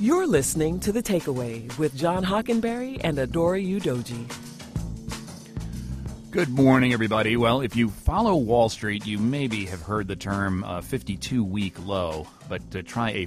You're listening to The Takeaway with John Hockenberry and Adora Udoji. Good morning, everybody. Well, if you follow Wall Street, you maybe have heard the term 52-week low, but try a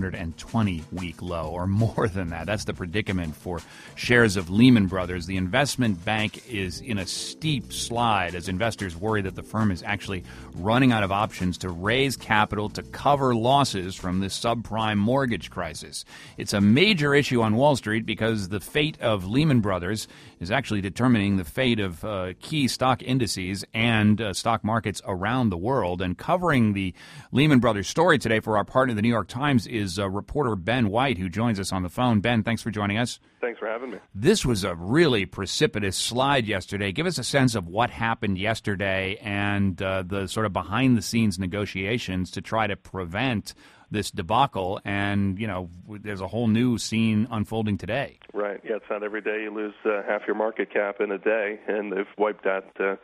520-week low or more than that. That's the predicament for shares of Lehman Brothers. The investment bank is in a steep slide as investors worry that the firm is actually running out of options to raise capital to cover losses from this subprime mortgage crisis. It's a major issue on Wall Street because the fate of Lehman Brothers is actually determining the fate of key stock indices and stock markets around the world. And covering the Lehman Brothers story today for our partner, the New York Times, is reporter Ben White, who joins us on the phone. Ben, thanks for joining us. Thanks for having me. This was a really precipitous slide yesterday. Give us a sense of what happened yesterday and the sort of behind-the-scenes negotiations to try to prevent this debacle, and, you know, there's a whole new scene unfolding today. Right. Yeah, it's not every day you lose half your market cap in a day, and they've wiped out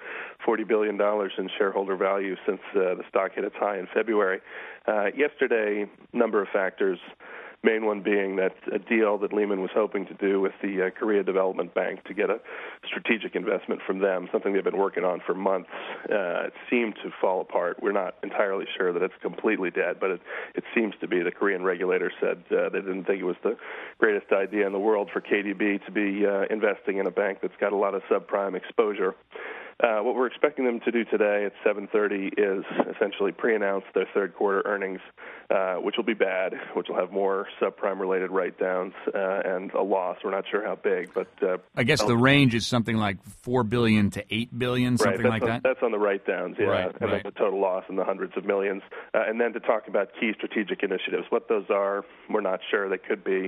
$40 billion in shareholder value since the stock hit its high in February. Yesterday, number of factors, main one being that a deal that Lehman was hoping to do with the Korea Development Bank to get a strategic investment from them, something they've been working on for months, it seemed to fall apart. We're not entirely sure that it's completely dead, but it seems to be. The Korean regulator said they didn't think it was the greatest idea in the world for KDB to be investing in a bank that's got a lot of subprime exposure. What we're expecting them to do today at 7:30 is essentially pre-announce their third quarter earnings, which will be bad, which will have more subprime-related write-downs and a loss. We're not sure how big, but I guess the range is something like $4 billion to $8 billion, something like that. That's on the write-downs, yeah, right, and then the total loss in the hundreds of millions. And then to talk about key strategic initiatives, what those are, we're not sure. They could be,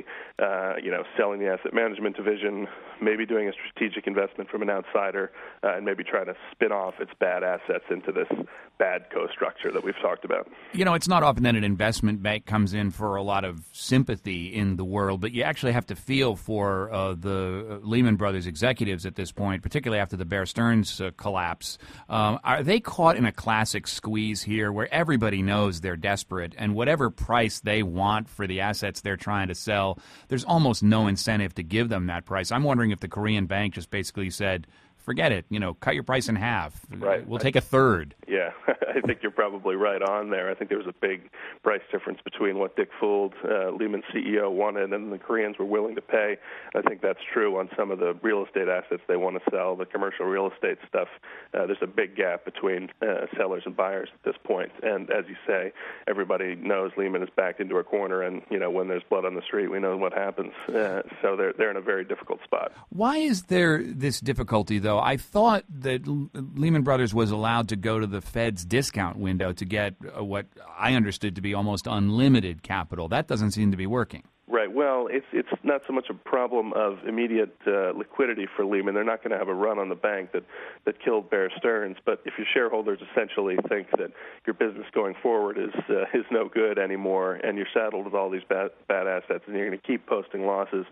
selling the asset management division, maybe doing a strategic investment from an outsider, and maybe trying to spin off its bad assets into this bad co-structure that we've talked about. You know, it's not often that an investment bank comes in for a lot of sympathy in the world, but you actually have to feel for the Lehman Brothers executives at this point, particularly after the Bear Stearns collapse. Are they caught in a classic squeeze here where everybody knows they're desperate and whatever price they want for the assets they're trying to sell, there's almost no incentive to give them that price? I'm wondering if the Korean bank just basically said, forget it, cut your price in half. Right. We'll take a third. Yeah, I think you're probably right on there. I think there was a big price difference between what Dick Fuld, Lehman's CEO, wanted and the Koreans were willing to pay. I think that's true on some of the real estate assets they want to sell, the commercial real estate stuff. There's a big gap between sellers and buyers at this point. And as you say, everybody knows Lehman is backed into a corner, and, when there's blood on the street, we know what happens. So they're in a very difficult spot. Why is there this difficulty, though? I thought that Lehman Brothers was allowed to go to the Fed's discount window to get what I understood to be almost unlimited capital. That doesn't seem to be working. Right. Well, it's not so much a problem of immediate liquidity for Lehman. They're not going to have a run on the bank that killed Bear Stearns. But if your shareholders essentially think that your business going forward is no good anymore, and you're saddled with all these bad assets, and you're going to keep posting losses,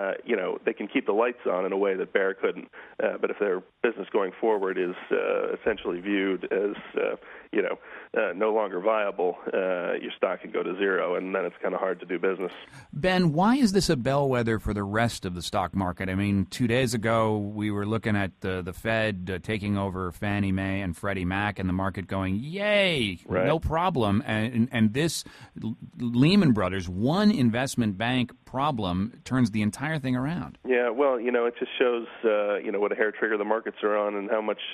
they can keep the lights on in a way that Bear couldn't. But if their business going forward is essentially viewed as no longer viable, your stock can go to zero, and then it's kind of hard to do business. Ben, why is this a bellwether for the rest of the stock market? I mean, 2 days ago, we were looking at the Fed taking over Fannie Mae and Freddie Mac, and the market going, yay, right, no problem. And this Lehman Brothers, one investment bank problem, turns the entire thing around. Yeah, well, it just shows, what a hair trigger the markets are on and how much,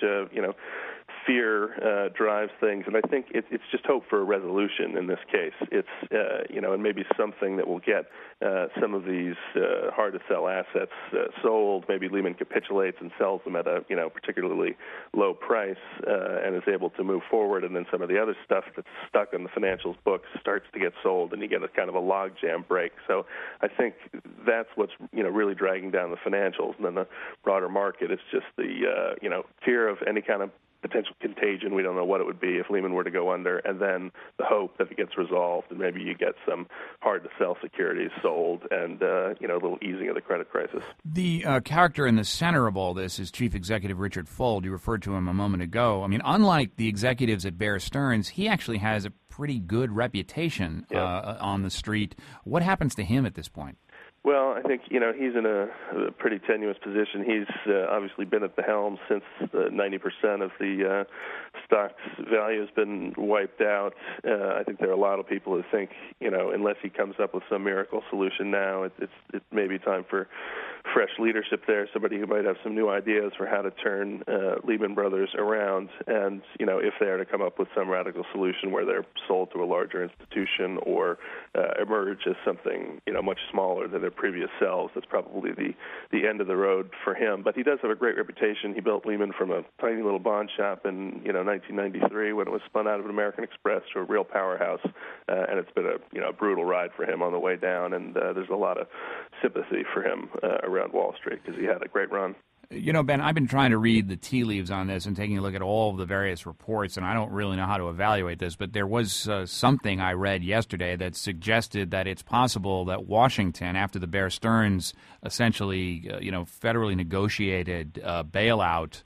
fear drives things, and I think it's just hope for a resolution in this case. It's and maybe something that will get some of these hard-to-sell assets sold. Maybe Lehman capitulates and sells them at a particularly low price and is able to move forward, and then some of the other stuff that's stuck on the financials books starts to get sold, and you get a kind of a logjam break. So I think that's what's really dragging down the financials, and then the broader market. It's just the fear of any kind of potential contagion. We don't know what it would be if Lehman were to go under, and then the hope that it gets resolved and maybe you get some hard-to-sell securities sold and, a little easing of the credit crisis. The character in the center of all this is Chief Executive Richard Fuld. You referred to him a moment ago. I mean, unlike the executives at Bear Stearns, he actually has a pretty good reputation on the street. What happens to him at this point? Well, I think, he's in a pretty tenuous position. He's obviously been at the helm since 90% of the stock's value has been wiped out. I think there are a lot of people who think, unless he comes up with some miracle solution now, it may be time for fresh leadership there, somebody who might have some new ideas for how to turn Lehman Brothers around. And, if they are to come up with some radical solution where they're sold to a larger institution or emerge as something, much smaller than their previous selves, that's probably the end of the road for him. But he does have a great reputation. He built Lehman from a tiny little bond shop in, 1993 when it was spun out of an American Express to a real powerhouse. And it's been a brutal ride for him on the way down. And there's a lot of sympathy for him around Wall Street because he had a great run. Ben, I've been trying to read the tea leaves on this and taking a look at all of the various reports, and I don't really know how to evaluate this, but there was something I read yesterday that suggested that it's possible that Washington, after the Bear Stearns essentially, federally negotiated bailout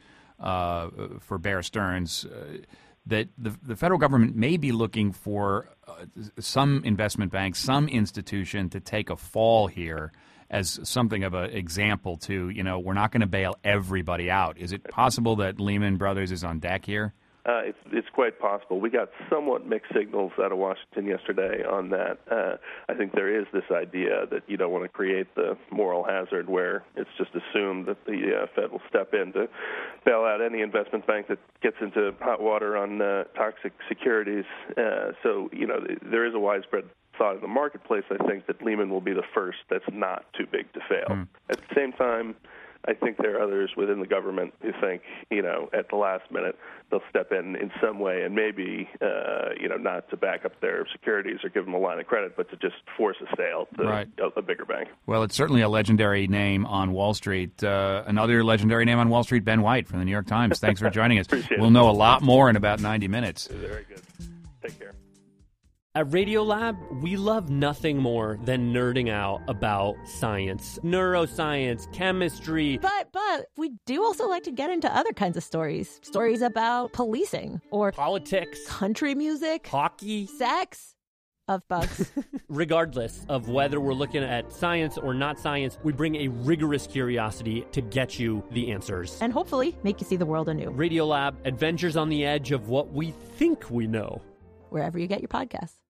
for Bear Stearns, that the federal government may be looking for some investment bank, some institution to take a fall here as something of an example to, we're not going to bail everybody out. Is it possible that Lehman Brothers is on deck here? It's quite possible. We got somewhat mixed signals out of Washington yesterday on that. I think there is this idea that you don't want to create the moral hazard where it's just assumed that the Fed will step in to bail out any investment bank that gets into hot water on toxic securities. So, there is a widespread thought in the marketplace, I think, that Lehman will be the first that's not too big to fail. At the same time, I think there are others within the government who think, at the last minute they'll step in some way and maybe, not to back up their securities or give them a line of credit, but to just force a sale to a bigger bank. Well, it's certainly a legendary name on Wall Street. Another legendary name on Wall Street, Ben White from the New York Times. Thanks for joining us. We'll know a lot more in about 90 minutes. Very good. Take care. At Radiolab, we love nothing more than nerding out about science, neuroscience, chemistry. But we do also like to get into other kinds of stories. Stories about policing or politics, country music, hockey, sex, of bugs. Regardless of whether we're looking at science or not science, we bring a rigorous curiosity to get you the answers. And hopefully make you see the world anew. Radiolab, adventures on the edge of what we think we know. Wherever you get your podcasts.